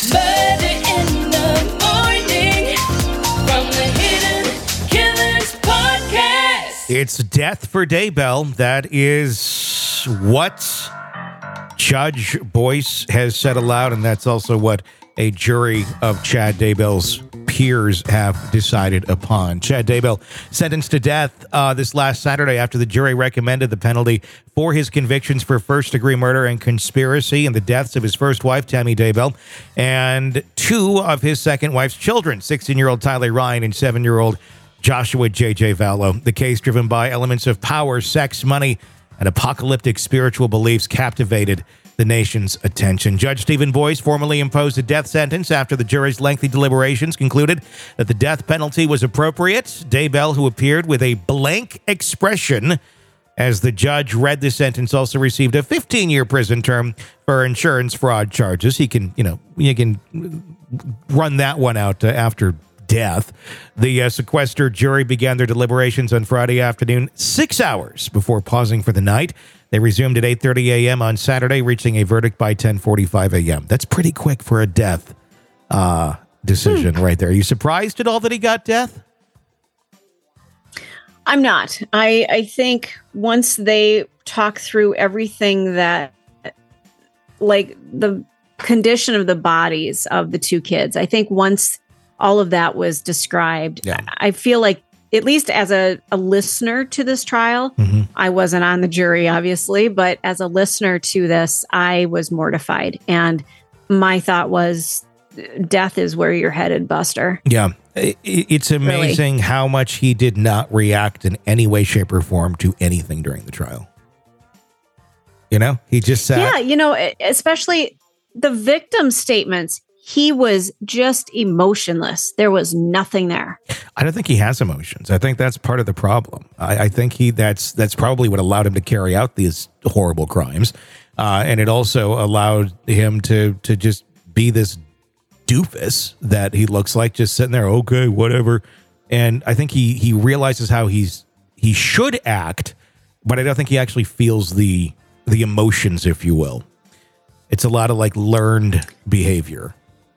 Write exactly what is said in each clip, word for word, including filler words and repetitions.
Murder in the morning from the Hidden Killers podcast. It's death for Daybell. That is what Judge Boyce has said aloud, and that's also what a jury of Chad Daybell's peers have decided upon. Chad Daybell sentenced to death uh, this last Saturday after the jury recommended the penalty for his convictions for first-degree murder and conspiracy in the deaths of his first wife, Tammy Daybell, and two of his second wife's children, sixteen-year-old Tylee Ryan and seven-year-old Joshua J J Vallow. The case, driven by elements of power, sex, money, and apocalyptic spiritual beliefs, captivated the nation's attention. Judge Stephen Boyce formally imposed a death sentence after the jury's lengthy deliberations concluded that the death penalty was appropriate. Daybell, who appeared with a blank expression as the judge read the sentence, also received a fifteen-year prison term for insurance fraud charges. He can, you know, you can run that one out uh, after death. The uh, sequestered jury began their deliberations on Friday afternoon, six hours before pausing for the night. They resumed at eight thirty a.m. on Saturday, reaching a verdict by ten forty-five a.m. That's pretty quick for a death uh, decision hmm. right there. Are you surprised at all that he got death? I'm not. I, I think once they talk through everything that, like the condition of the bodies of the two kids, I think once all of that was described, yeah. I feel like, at least as a, a listener to this trial, mm-hmm. I wasn't on the jury, obviously, but as a listener to this, I was mortified. And my thought was, death is where you're headed, Buster. Yeah. It's amazing really. how much he did not react in any way, shape, or form to anything during the trial. You know, he just sat. Yeah, you know, especially the victim statements. He was just emotionless. There was nothing there. I don't think he has emotions. I think that's part of the problem. I, I think he that's that's probably what allowed him to carry out these horrible crimes, uh, and it also allowed him to to just be this doofus that he looks like, just sitting there. Okay, whatever. And I think he he realizes how he's he should act, but I don't think he actually feels the the emotions, if you will. It's a lot of like learned behavior.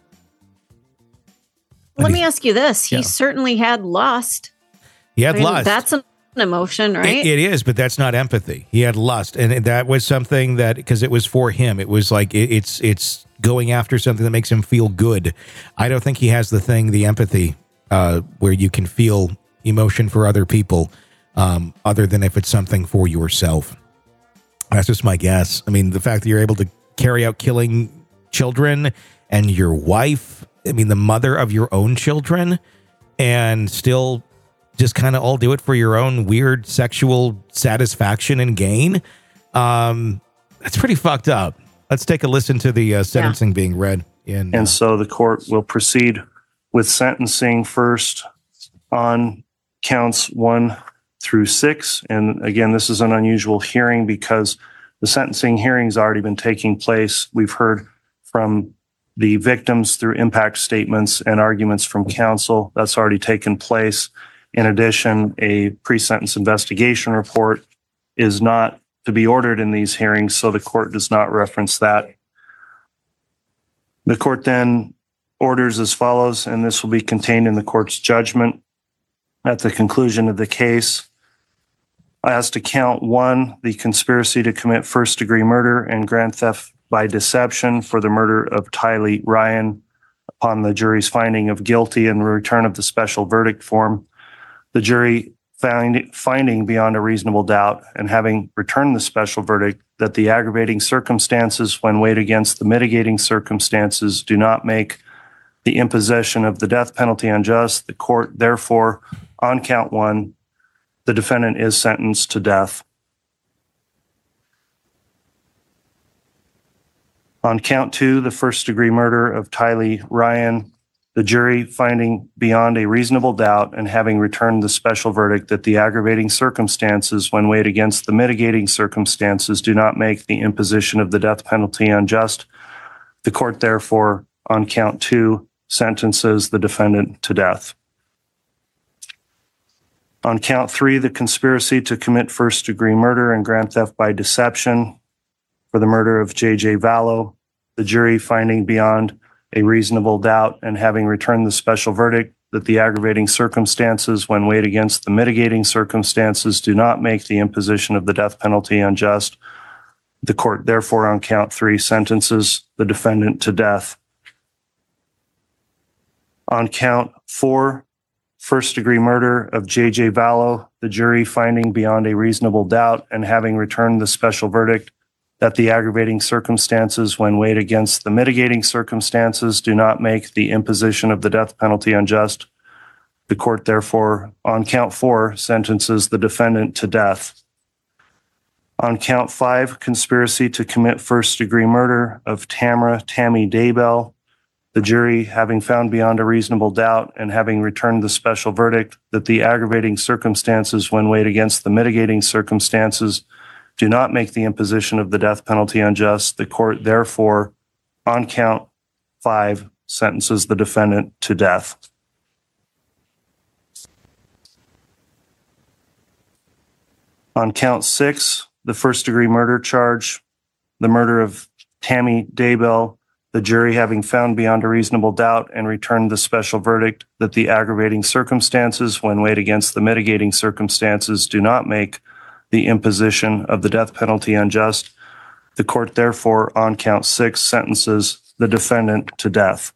Let me ask you this. He yeah. certainly had lust. He had I mean, lust. That's an emotion, right? It, it is, but that's not empathy. He had lust. And that was something that, because it was for him, it was like, it, it's it's going after something that makes him feel good. I don't think he has the thing, the empathy, uh, where you can feel emotion for other people, um, other than if it's something for yourself. That's just my guess. I mean, the fact that you're able to carry out killing children and your wife, I mean, the mother of your own children, and still just kind of all do it for your own weird sexual satisfaction and gain. Um, that's pretty fucked up. Let's take a listen to the uh, sentencing yeah. being read. In, and uh, so the court will proceed with sentencing first on counts one through six. And again, this is an unusual hearing because the sentencing hearing's already been taking place. We've heard from the victims through impact statements and arguments from counsel. That's already taken place. In addition, a pre-sentence investigation report is not to be ordered in these hearings, so the court does not reference that. The court then orders as follows, and this will be contained in the court's judgment at the conclusion of the case. As to count one, the conspiracy to commit first-degree murder and grand theft by deception for the murder of Tylee Ryan, upon the jury's finding of guilty and return of the special verdict form, the jury found, finding beyond a reasonable doubt and having returned the special verdict that the aggravating circumstances, when weighed against the mitigating circumstances, do not make the imposition of the death penalty unjust. The court, therefore, on count one, the defendant is sentenced to death. On count two, the first-degree murder of Tylee Ryan, the jury finding beyond a reasonable doubt and having returned the special verdict that the aggravating circumstances, when weighed against the mitigating circumstances, do not make the imposition of the death penalty unjust. The court, therefore, on count two, sentences the defendant to death. On count three, the conspiracy to commit first-degree murder and grand theft by deception for the murder of J J Vallow, the jury finding beyond a reasonable doubt and having returned the special verdict that the aggravating circumstances, when weighed against the mitigating circumstances, do not make the imposition of the death penalty unjust. The court therefore, on count three, sentences the defendant to death. On count four, first-degree murder of J J Vallow, the jury, finding beyond a reasonable doubt and having returned the special verdict that the aggravating circumstances, when weighed against the mitigating circumstances, do not make the imposition of the death penalty unjust. The court therefore, on count four, sentences the defendant to death. On count five, conspiracy to commit first-degree murder of Tamara Tammy Daybell, the jury, having found beyond a reasonable doubt and having returned the special verdict that the aggravating circumstances, when weighed against the mitigating circumstances, do not make the imposition of the death penalty unjust. The court therefore, on count five, sentences the defendant to death. On count six, the first-degree murder charge, the murder of Tammy Daybell, the jury, having found beyond a reasonable doubt and returned the special verdict that the aggravating circumstances, when weighed against the mitigating circumstances, do not make the imposition of the death penalty unjust. The court therefore, on count six, sentences the defendant to death.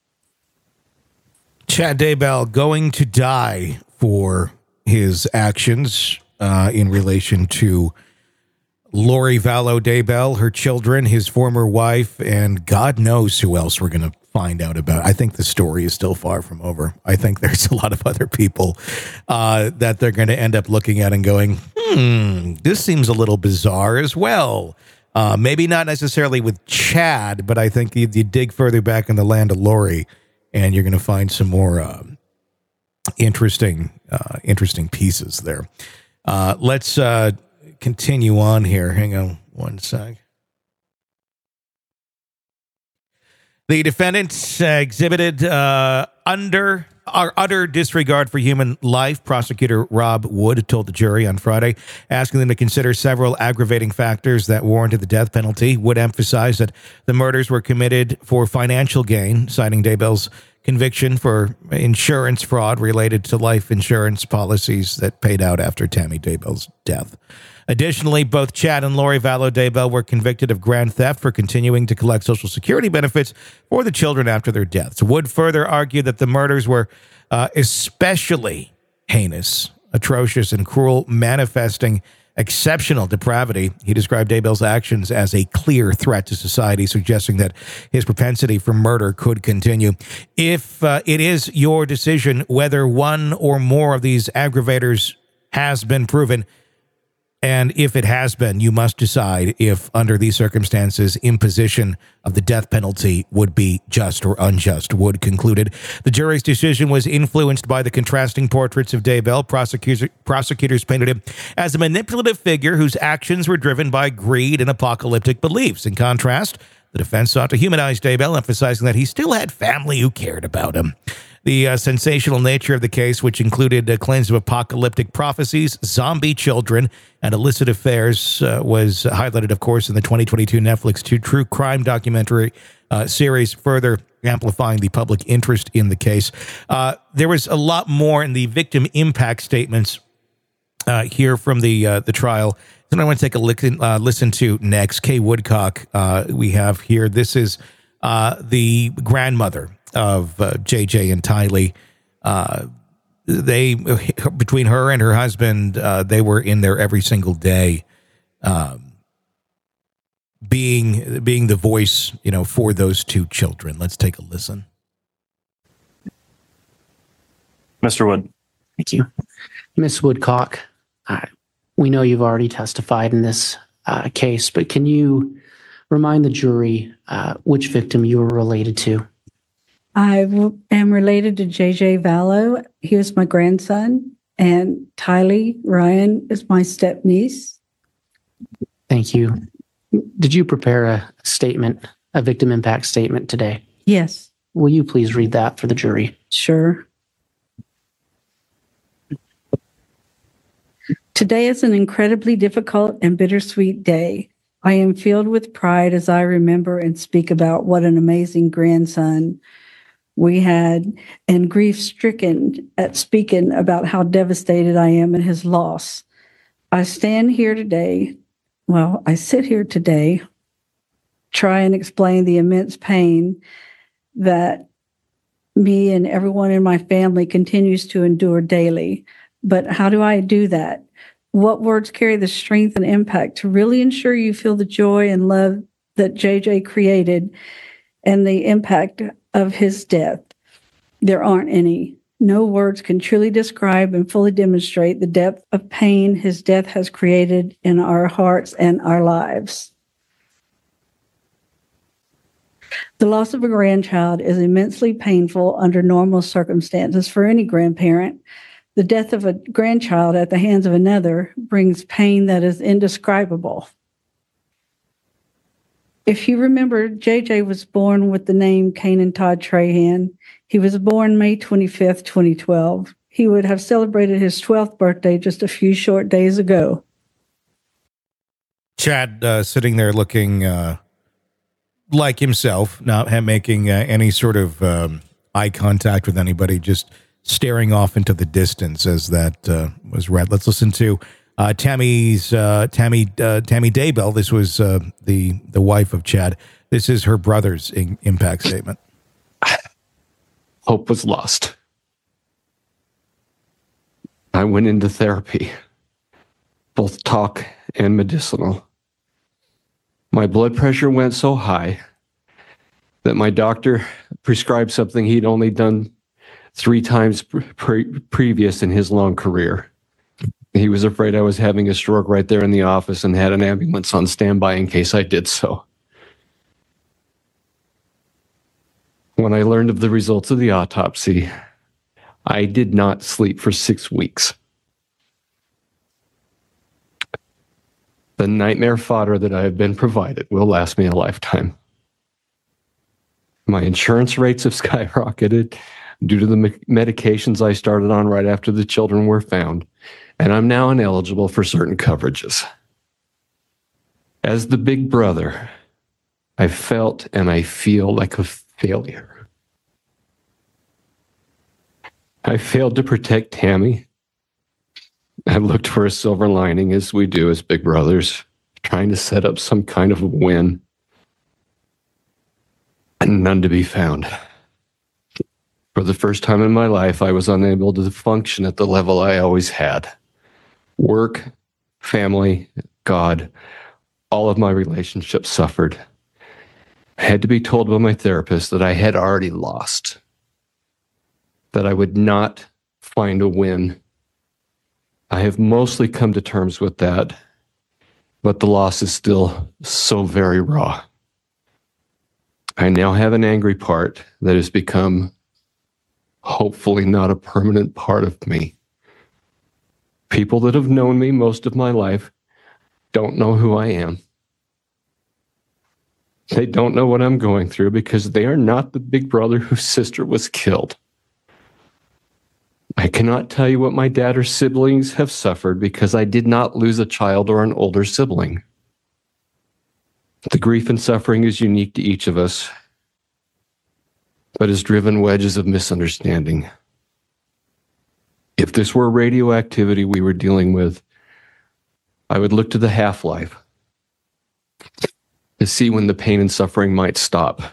Chad Daybell going to die for his actions uh, in relation to Lori Vallow Daybell, her children, his former wife, and God knows who else we're going to find out about. I think the story is still far from over. I think there's a lot of other people uh, that they're going to end up looking at and going, hmm, this seems a little bizarre as well. Uh, maybe not necessarily with Chad, but I think you, you dig further back in the land of Lori, and you're going to find some more uh, interesting, uh, interesting pieces there. Uh, let's uh, continue on here. Hang on one sec. The defendant uh, exhibited uh, under or utter disregard for human life. Prosecutor Rob Wood told the jury on Friday, asking them to consider several aggravating factors that warranted the death penalty. Wood emphasized that the murders were committed for financial gain, citing Daybell's conviction for insurance fraud related to life insurance policies that paid out after Tammy Daybell's death. Additionally, both Chad and Lori Vallow Daybell were convicted of grand theft for continuing to collect Social Security benefits for the children after their deaths. Wood further argued that the murders were uh, especially heinous, atrocious, and cruel, manifesting exceptional depravity. He described Daybell's actions as a clear threat to society, suggesting that his propensity for murder could continue. If uh, it is your decision whether one or more of these aggravators has been proven, and if it has been, you must decide if, under these circumstances, imposition of the death penalty would be just or unjust, Wood concluded. The jury's decision was influenced by the contrasting portraits of Daybell. Prosecutors, prosecutors painted him as a manipulative figure whose actions were driven by greed and apocalyptic beliefs. In contrast, the defense sought to humanize Daybell, emphasizing that he still had family who cared about him. The uh, sensational nature of the case, which included uh, claims of apocalyptic prophecies, zombie children, and illicit affairs, uh, was highlighted, of course, in the twenty twenty-two Netflix true crime documentary uh, series, further amplifying the public interest in the case. Uh, there was a lot more in the victim impact statements uh, here from the uh, the trial. So I want to take a listen, uh, listen to next. Kay Woodcock, uh, we have here. This is uh, the grandmother of uh, J J and Tylee. Uh, they, between her and her husband, uh, they were in there every single day, um, being being the voice, you know, for those two children. Let's take a listen. Mister Wood. Thank you. Miss Woodcock, uh, we know you've already testified in this uh, case, but can you remind the jury uh, which victim you were related to? I w- am related to J J Vallow. He was my grandson, and Tylee Ryan is my stepniece. Thank you. Did you prepare a statement, a victim impact statement today? Yes. Will you please read that for the jury? Sure. Today is an incredibly difficult and bittersweet day. I am filled with pride as I remember and speak about what an amazing grandson we had, and grief-stricken at speaking about how devastated I am at his loss. I stand here today, well, I sit here today, try and explain the immense pain that me and everyone in my family continues to endure daily. But how do I do that? What words carry the strength and impact to really ensure you feel the joy and love that J J created and the impact of his death? There aren't any. No words can truly describe and fully demonstrate the depth of pain his death has created in our hearts and our lives. The loss of a grandchild is immensely painful under normal circumstances for any grandparent. The death of a grandchild at the hands of another brings pain that is indescribable. If you remember, J J was born with the name Kanan Todd Trahan. He was born May twenty-fifth, twenty twelve. He would have celebrated his twelfth birthday just a few short days ago. Chad uh, sitting there looking uh, like himself, not making uh, any sort of um, eye contact with anybody, just staring off into the distance as that uh, was read. Let's listen to uh, Tammy's uh, Tammy uh, Tammy Daybell. This was uh, the the wife of Chad. This is her brother's in- impact statement. Hope was lost. I went into therapy, both talk and medicinal. My blood pressure went so high that my doctor prescribed something he'd only done three times pre- previous in his long career. He was afraid I was having a stroke right there in the office and had an ambulance on standby in case I did so. When I learned of the results of the autopsy, I did not sleep for six weeks. The nightmare fodder that I have been provided will last me a lifetime. My insurance rates have skyrocketed due to the me- medications I started on right after the children were found, and I'm now ineligible for certain coverages. As the big brother, I felt and I feel like a failure. I failed to protect Tammy. I looked for a silver lining, as we do as big brothers, trying to set up some kind of a win, and none to be found. For the first time in my life, I was unable to function at the level I always had. Work, family, God, all of my relationships suffered. I had to be told by my therapist that I had already lost, that I would not find a win. I have mostly come to terms with that, but the loss is still so very raw. I now have an angry part that has become hopefully not a permanent part of me. People that have known me most of my life don't know who I am. They don't know what I'm going through because they are not the big brother whose sister was killed. I cannot tell you what my dad or siblings have suffered because I did not lose a child or an older sibling. The grief and suffering is unique to each of us, but has driven wedges of misunderstanding. If this were radioactivity we were dealing with, I would look to the half-life to see when the pain and suffering might stop.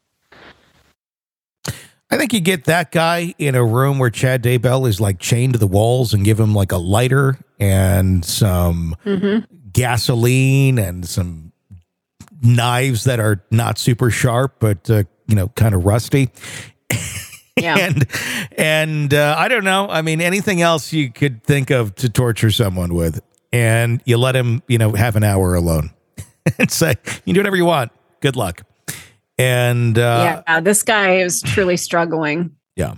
I think you get that guy in a room where Chad Daybell is like chained to the walls and give him like a lighter and some mm-hmm. gasoline and some knives that are not super sharp, but, uh, you know, kind of rusty. Yeah. and and uh, I don't know. I mean, anything else you could think of to torture someone with, and you let him, you know, have an hour alone and say, you can do whatever you want. Good luck. And uh, yeah, this guy is truly struggling. Yeah.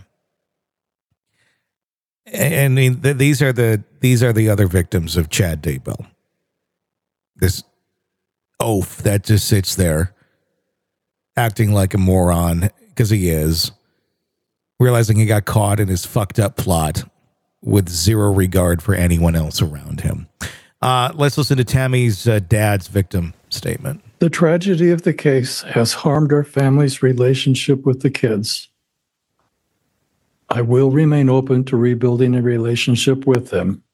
And, and th- these are the these are the other victims of Chad Daybell. This oaf that just sits there acting like a moron because he is, realizing he got caught in his fucked up plot with zero regard for anyone else around him. Uh, let's listen to Tammy's uh, dad's victim statement. The tragedy of the case has harmed our family's relationship with the kids. I will remain open to rebuilding a relationship with them.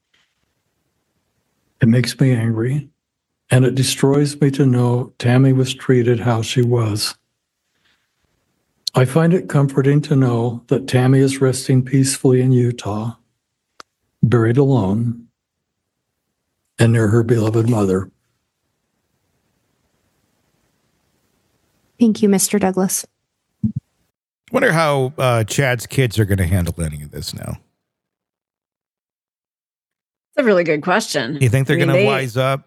It makes me angry, and it destroys me to know Tammy was treated how she was. I find it comforting to know that Tammy is resting peacefully in Utah, buried alone, and near her beloved mother. Thank you, Mister Douglas. Wonder how uh, Chad's kids are going to handle any of this now. It's a really good question. You think they're I mean, going to they- wise up?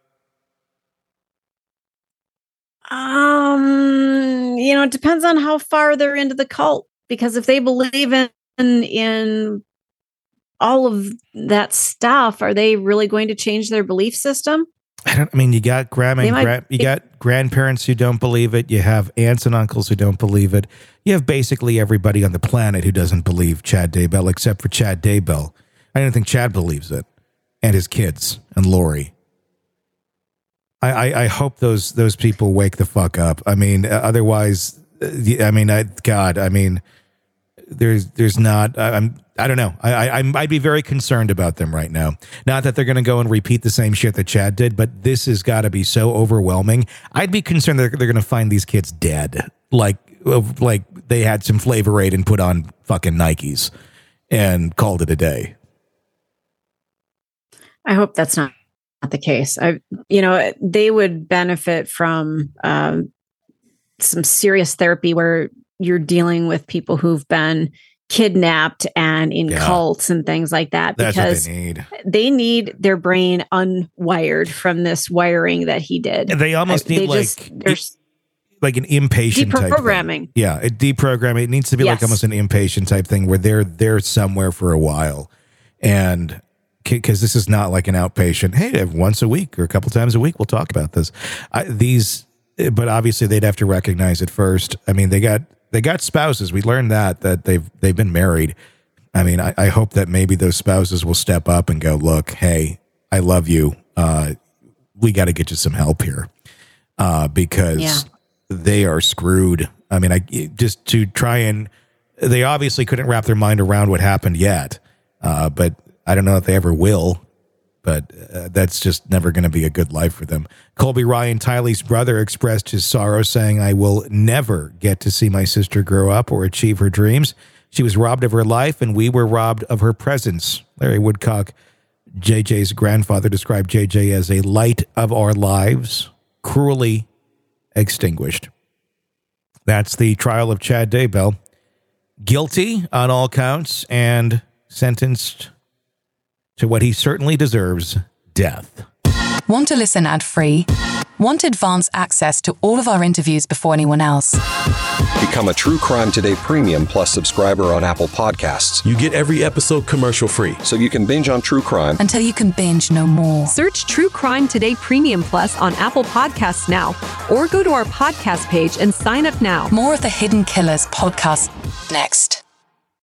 Um, you know, it depends on how far they're into the cult. Because if they believe in in all of that stuff, are they really going to change their belief system? I don't. I mean, you got grandma, They and might gra- you be- got grandparents who don't believe it. You have aunts and uncles who don't believe it. You have basically everybody on the planet who doesn't believe Chad Daybell, except for Chad Daybell. I don't think Chad believes it, and his kids and Lori. I, I, I hope those those people wake the fuck up. I mean, uh, otherwise, uh, I mean, I, God, I mean, there's there's not. I, I'm. I don't know. I, I I'm- I'd be very concerned about them right now. Not that they're going to go and repeat the same shit that Chad did, but this has got to be so overwhelming. I'd be concerned that they're going to find these kids dead, like of- like they had some Flavor Aid and put on fucking Nikes and called it a day. I hope that's not, not the case. I, you know, they would benefit from um, some serious therapy where you're dealing with people who've been kidnapped and in Yeah. cults and things like that, That's because what they need. they need their brain unwired from this wiring that he did. They almost Uh, need they like just- they're like an inpatient type thing. deprogramming. Yeah, it deprogramming. It needs to be like Yes. almost an inpatient type thing where they're there somewhere for a while, and because this is not like an outpatient. Hey, once a week or a couple times a week, we'll talk about this. I, these, but obviously they'd have to recognize it first. I mean, they got they got spouses. We learned that that they've they've been married. I mean, I, I hope that maybe those spouses will step up and go, look, hey, I love you. Uh, we got to get you some help here, uh, because. Yeah. They are screwed. I mean, I just to try and they obviously couldn't wrap their mind around what happened yet, uh, but I don't know if they ever will. But uh, that's just never going to be a good life for them. Colby Ryan, Tylee's brother, expressed his sorrow, saying, "I will never get to see my sister grow up or achieve her dreams. She was robbed of her life, and we were robbed of her presence." Larry Woodcock, J J's grandfather, described J J as a light of our lives, cruelly extinguished. That's the trial of Chad Daybell. Guilty on all counts and sentenced to what he certainly deserves, death. Want to listen ad-free? Want advanced access to all of our interviews before anyone else? Become a True Crime Today Premium Plus subscriber on Apple Podcasts. You get every episode commercial free. So you can binge on true crime Until you can binge no more. Search True Crime Today Premium Plus on Apple Podcasts now, or go to our podcast page and sign up now. More of the Hidden Killers podcast next.